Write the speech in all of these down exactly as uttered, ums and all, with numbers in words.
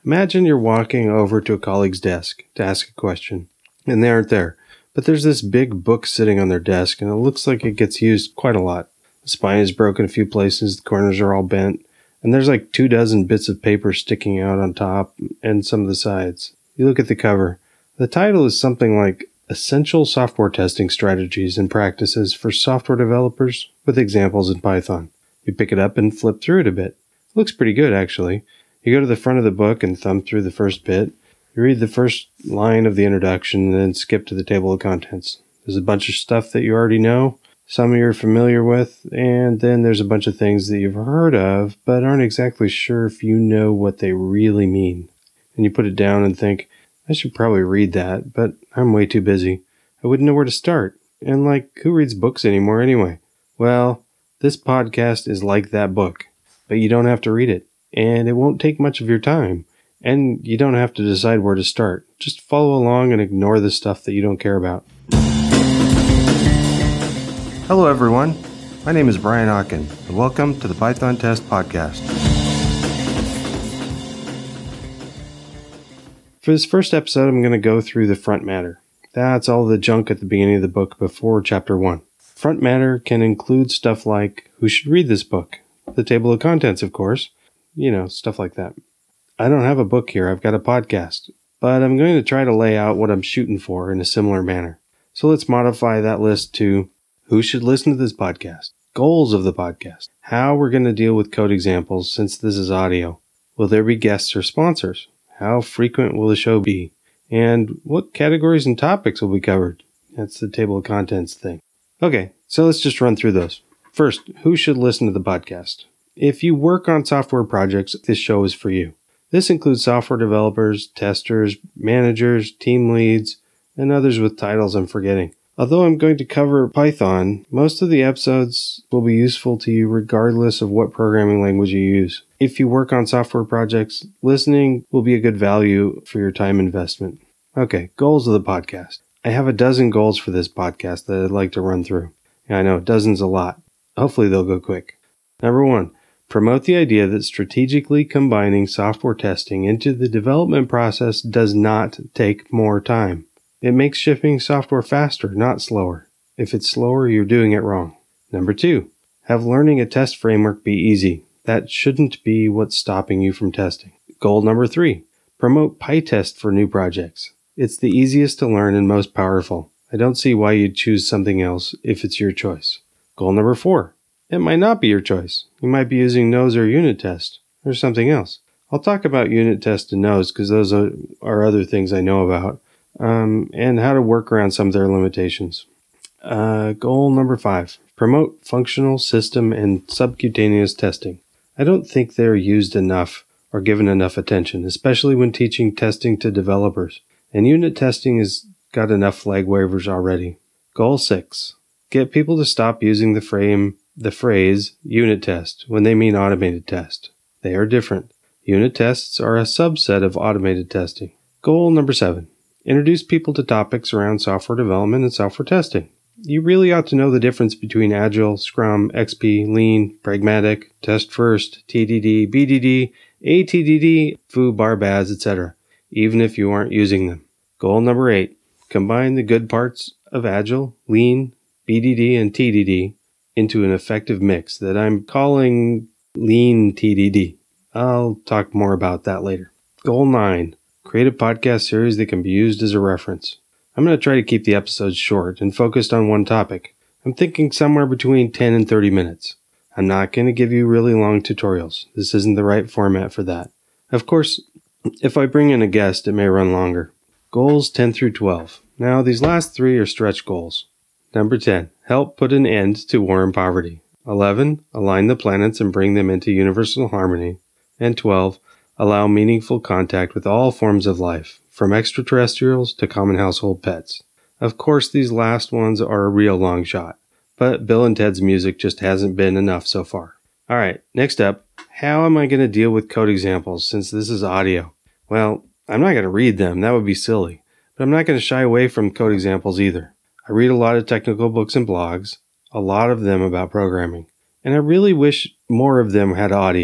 Imagine you're walking over to a colleague's desk to ask a question, and they aren't there. But there's this big book sitting on their desk, and it looks like it gets used quite a lot. The spine is broken a few places, the corners are all bent, and there's like two dozen bits of paper sticking out on top and some of the sides. You look at the cover. The title is something like Essential Software Testing Strategies and Practices for Software Developers with Examples in Python. You pick it up and flip through it a bit. It looks pretty good, actually. You go to the front of the book and thumb through the first bit. You read the first line of the introduction and then skip to the table of contents. There's a bunch of stuff that you already know, some you're familiar with, and then there's a bunch of things that you've heard of but aren't exactly sure if you know what they really mean. And you put it down and think, I should probably read that, but I'm way too busy. I wouldn't know where to start. And like, who reads books anymore anyway? Well, this podcast is like that book, but you don't have to read it, and it won't take much of your time. And you don't have to decide where to start. Just follow along and ignore the stuff that you don't care about. Hello everyone, my name is Brian Ocken, and welcome to the Python Test Podcast. For this first episode, I'm going to go through the front matter. That's all the junk at the beginning of the book before chapter one. Front matter can include stuff like who should read this book, the table of contents, of course, you know, stuff like that. I don't have a book here, I've got a podcast, but I'm going to try to lay out what I'm shooting for in a similar manner. So let's modify that list to who should listen to this podcast, goals of the podcast, how we're going to deal with code examples since this is audio, will there be guests or sponsors, how frequent will the show be, and what categories and topics will be covered. That's the table of contents thing. Okay, so let's just run through those. First, who should listen to the podcast? If you work on software projects, this show is for you. This includes software developers, testers, managers, team leads, and others with titles I'm forgetting. Although I'm going to cover Python, most of the episodes will be useful to you regardless of what programming language you use. If you work on software projects, listening will be a good value for your time investment. Okay, goals of the podcast. I have a dozen goals for this podcast that I'd like to run through. Yeah, I know, dozen's a lot. Hopefully they'll go quick. Number one, promote the idea that strategically combining software testing into the development process does not take more time. It makes shipping software faster, not slower. If it's slower, you're doing it wrong. Number two, have learning a test framework be easy. That shouldn't be what's stopping you from testing. Goal number three, promote PyTest for new projects. It's the easiest to learn and most powerful. I don't see why you'd choose something else if it's your choice. Goal number four, it might not be your choice. You might be using Nose or Unit Test or something else. I'll talk about Unit Test and Nose because those are, are other things I know about. Um, and how to work around some of their limitations. Uh, goal number five, promote functional, system, and subcutaneous testing. I don't think they're used enough or given enough attention, especially when teaching testing to developers. And unit testing has got enough flag waivers already. Goal six, get people to stop using the frame, the phrase unit test when they mean automated test. They are different. Unit tests are a subset of automated testing. Goal number seven. Introduce people to topics around software development and software testing. You really ought to know the difference between Agile, Scrum, X P, Lean, Pragmatic, Test First, T D D, B D D, A T D D, Foo, Bar, Baz, et cetera, even if you aren't using them. Goal number eight. Combine the good parts of Agile, Lean, B D D, and T D D into an effective mix that I'm calling Lean T D D. I'll talk more about that later. Goal nine. Create a podcast series that can be used as a reference. I'm going to try to keep the episodes short and focused on one topic. I'm thinking somewhere between ten and thirty minutes. I'm not going to give you really long tutorials. This isn't the right format for that. Of course, if I bring in a guest, it may run longer. Goals ten through twelve. Now, these last three are stretch goals. Number ten, help put an end to war and poverty. eleven, align the planets and bring them into universal harmony. And twelve, allow meaningful contact with all forms of life, from extraterrestrials to common household pets. Of course, these last ones are a real long shot, but Bill and Ted's music just hasn't been enough so far. All right, next up, how am I going to deal with code examples since this is audio? Well, I'm not going to read them, that would be silly, but I'm not going to shy away from code examples either. I read a lot of technical books and blogs, a lot of them about programming, and I really wish more of them had audio.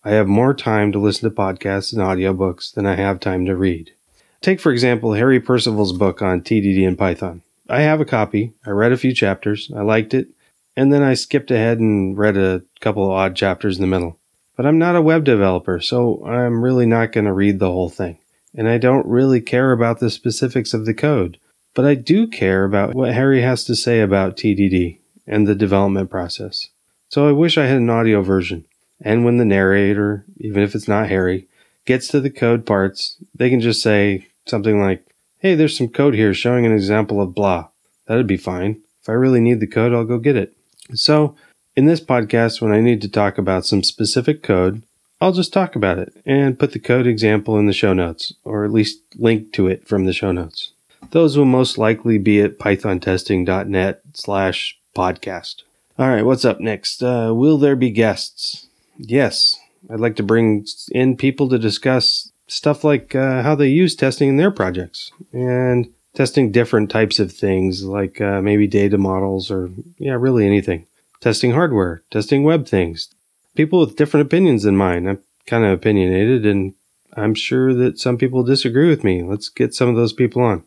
I have more time to listen to podcasts and audiobooks than I have time to read. Take, for example, Harry Percival's book on T D D and Python. I have a copy. I read a few chapters. I liked it. And then I skipped ahead and read a couple of odd chapters in the middle. But I'm not a web developer, so I'm really not going to read the whole thing. And I don't really care about the specifics of the code. But I do care about what Harry has to say about T D D and the development process. So I wish I had an audio version. And when the narrator, even if it's not Harry, gets to the code parts, they can just say something like, hey, there's some code here showing an example of blah. That'd be fine. If I really need the code, I'll go get it. So in this podcast, when I need to talk about some specific code, I'll just talk about it and put the code example in the show notes, or at least link to it from the show notes. Those will most likely be at pythontesting.net slash podcast. All right, what's up next? Uh, will there be guests? Yes, I'd like to bring in people to discuss stuff like uh, how they use testing in their projects and testing different types of things like uh, maybe data models or, yeah, really anything. Testing hardware, testing web things. People with different opinions than mine. I'm kind of opinionated, and I'm sure that some people disagree with me. Let's get some of those people on.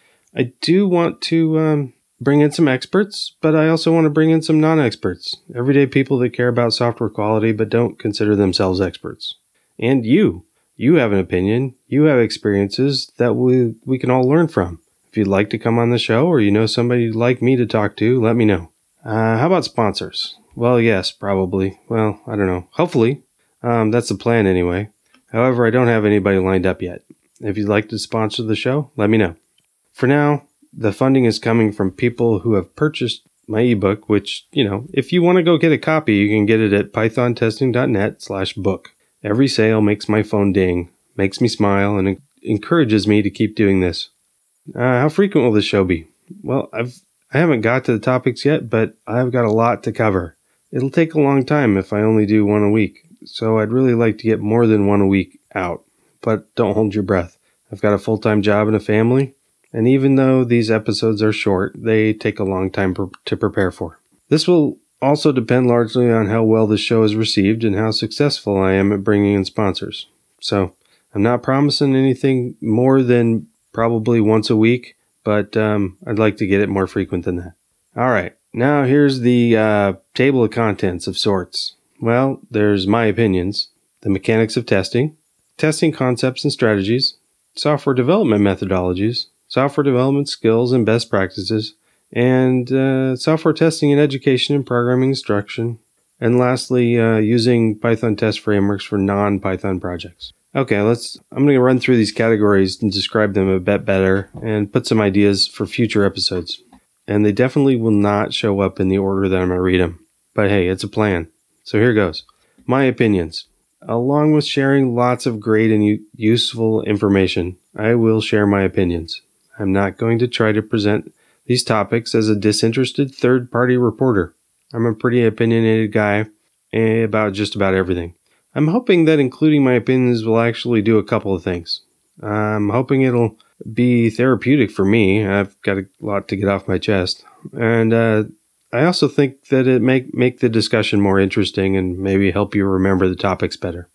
I do want to um, bring in some experts, but I also want to bring in some non-experts. Everyday people that care about software quality but don't consider themselves experts. And you. You have an opinion. You have experiences that we, we can all learn from. If you'd like to come on the show or you know somebody you'd like me to talk to, let me know. Uh, how about sponsors? Well, yes, probably. Well, I don't know. Hopefully. Um, that's the plan anyway. However, I don't have anybody lined up yet. If you'd like to sponsor the show, let me know. For now, the funding is coming from people who have purchased my ebook, which, you know, if you want to go get a copy, you can get it at pythontesting.net slash book. Every sale makes my phone ding, makes me smile, and encourages me to keep doing this. Uh, how frequent will this show be? Well, I've I haven't got to the topics yet, but I've got a lot to cover. It'll take a long time if I only do one a week, so I'd really like to get more than one a week out. But don't hold your breath. I've got a full-time job and a family, and even though these episodes are short, they take a long time per- to prepare for. This will also depend largely on how well the show is received and how successful I am at bringing in sponsors. So I'm not promising anything more than probably once a week, but um, I'd like to get it more frequent than that. All right, now here's the uh, table of contents of sorts. Well, there's my opinions, the mechanics of testing, testing concepts and strategies, software development methodologies, software development skills and best practices, and uh, software testing in education and programming instruction, and lastly, uh, using Python test frameworks for non-Python projects. Okay, let's. I'm going to run through these categories and describe them a bit better and put some ideas for future episodes. And they definitely will not show up in the order that I'm going to read them. But hey, it's a plan. So here goes. My opinions. Along with sharing lots of great and u- useful information, I will share my opinions. I'm not going to try to present these topics as a disinterested third-party reporter. I'm a pretty opinionated guy about just about everything. I'm hoping that including my opinions will actually do a couple of things. I'm hoping it'll be therapeutic for me. I've got a lot to get off my chest. And uh, I also think that it make make the discussion more interesting and maybe help you remember the topics better.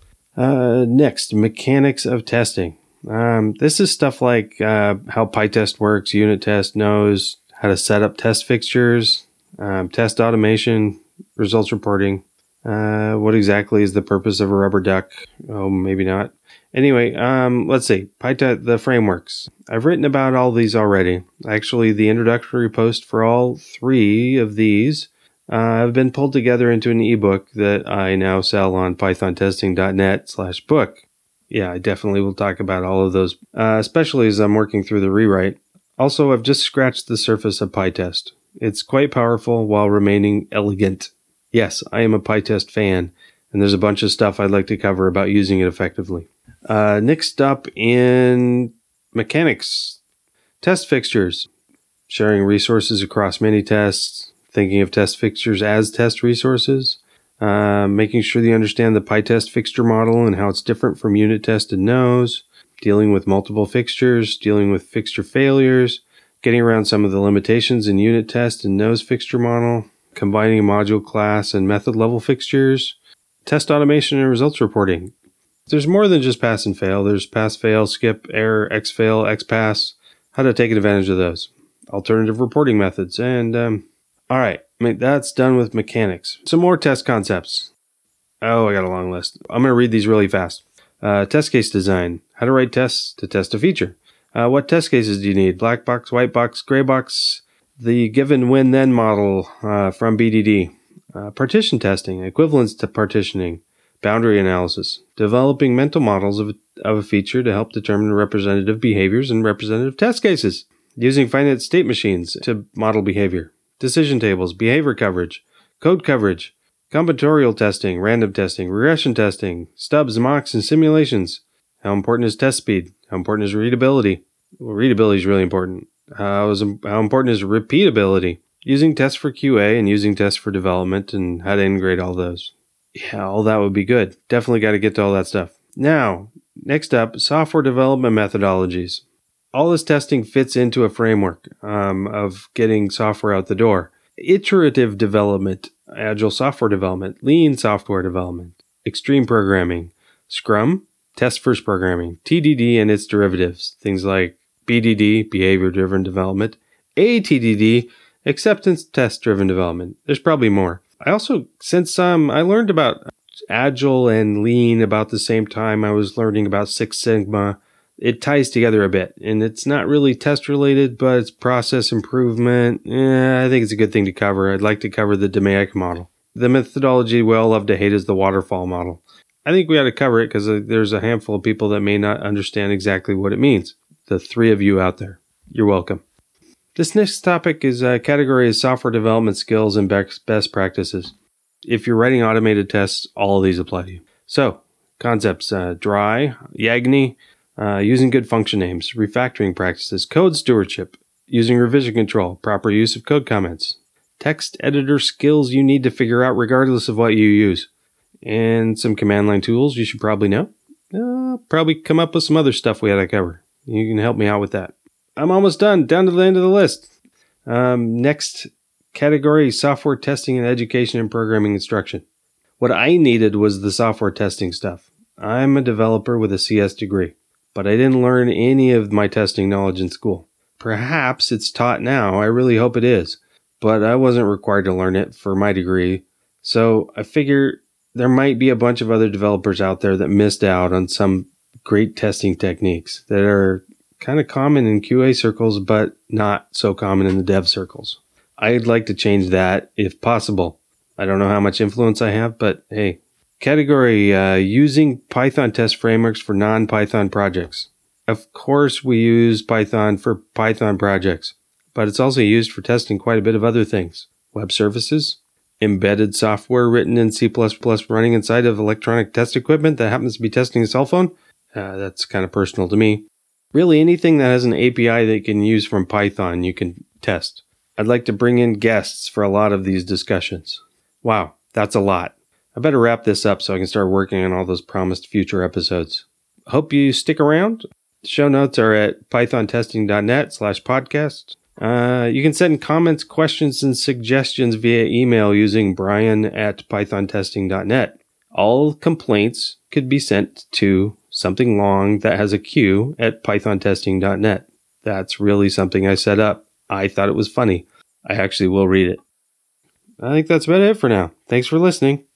Uh, next, mechanics of testing. Um, this is stuff like uh, how PyTest works, unit test knows, how to set up test fixtures, um, test automation, results reporting. Uh, what exactly is the purpose of a rubber duck? Oh, maybe not. Anyway, um, let's see. PyTest, the frameworks. I've written about all these already. Actually, the introductory post for all three of these uh, have been pulled together into an ebook that I now sell on pythontesting.net slash book. Yeah, I definitely will talk about all of those, uh, especially as I'm working through the rewrite. Also, I've just scratched the surface of PyTest. It's quite powerful while remaining elegant. Yes, I am a PyTest fan, and there's a bunch of stuff I'd like to cover about using it effectively. Uh, next up in mechanics, test fixtures, sharing resources across many tests, thinking of test fixtures as test resources, uh, making sure you understand the PyTest fixture model and how it's different from unit test and nose, dealing with multiple fixtures, dealing with fixture failures, getting around some of the limitations in unit test and nose fixture model, combining module class and method level fixtures, test automation and results reporting. There's more than just pass and fail. There's pass, fail, skip, error, X-fail, X-pass, how to take advantage of those. Alternative reporting methods. And, um, all right, I mean, that's done with mechanics. Some more test concepts. Oh, I got a long list. I'm going to read these really fast. Uh, test case design. How to write tests to test a feature. Uh, what test cases do you need? Black box, white box, gray box. The given when then model uh, from B D D. Uh, partition testing. Equivalence to partitioning. Boundary analysis. Developing mental models of a, of a feature to help determine representative behaviors and representative test cases. Using finite state machines to model behavior. Decision tables. Behavior coverage. Code coverage. Combinatorial testing, random testing, regression testing, stubs, mocks, and simulations. How important is test speed? How important is readability? Well, readability is really important. How, is, how important is repeatability? Using tests for Q A and using tests for development and how to integrate all those. Yeah, all that would be good. Definitely got to get to all that stuff. Now, next up, software development methodologies. All this testing fits into a framework um, of getting software out the door. Iterative development, agile software development, lean software development, extreme programming, Scrum, test first programming, T D D and its derivatives, things like B D D, behavior driven development, A T D D, acceptance test driven development. There's probably more. I also, since um, I learned about agile and lean about the same time I was learning about Six Sigma, it ties together a bit, and it's not really test related, but it's process improvement. Eh, I think it's a good thing to cover. I'd like to cover the DMAIC model. The methodology we all love to hate is the waterfall model. I think we ought to cover it because there's a handful of people that may not understand exactly what it means. The three of you out there, you're welcome. This next topic is a category of software development skills and best practices. If you're writing automated tests, all of these apply to you. So, concepts, uh, dry, Yagni, Uh, using good function names, refactoring practices, code stewardship, using revision control, proper use of code comments, text editor skills you need to figure out regardless of what you use, and some command line tools you should probably know. Uh, probably come up with some other stuff we had to cover. You can help me out with that. I'm almost done, down to the end of the list. Um, next category, software testing and education and programming instruction. What I needed was the software testing stuff. I'm a developer with a C S degree. But I didn't learn any of my testing knowledge in school. Perhaps it's taught now. I really hope it is. But I wasn't required to learn it for my degree. So I figure there might be a bunch of other developers out there that missed out on some great testing techniques that are kind of common in Q A circles, but not so common in the dev circles. I'd like to change that if possible. I don't know how much influence I have, but hey. Category, uh, using Python test frameworks for non-Python projects. Of course, we use Python for Python projects, but it's also used for testing quite a bit of other things. Web services, embedded software written in C plus plus running inside of electronic test equipment that happens to be testing a cell phone. Uh, that's kind of personal to me. Really, anything that has an A P I that you can use from Python, you can test. I'd like to bring in guests for a lot of these discussions. Wow, that's a lot. I better wrap this up so I can start working on all those promised future episodes. Hope you stick around. Show notes are at pythontesting.net slash podcast. Uh, you can send comments, questions, and suggestions via email using brian at pythontesting.net. All complaints could be sent to something long that has a Q at pythontesting.net. That's really something I set up. I thought it was funny. I actually will read it. I think that's about it for now. Thanks for listening.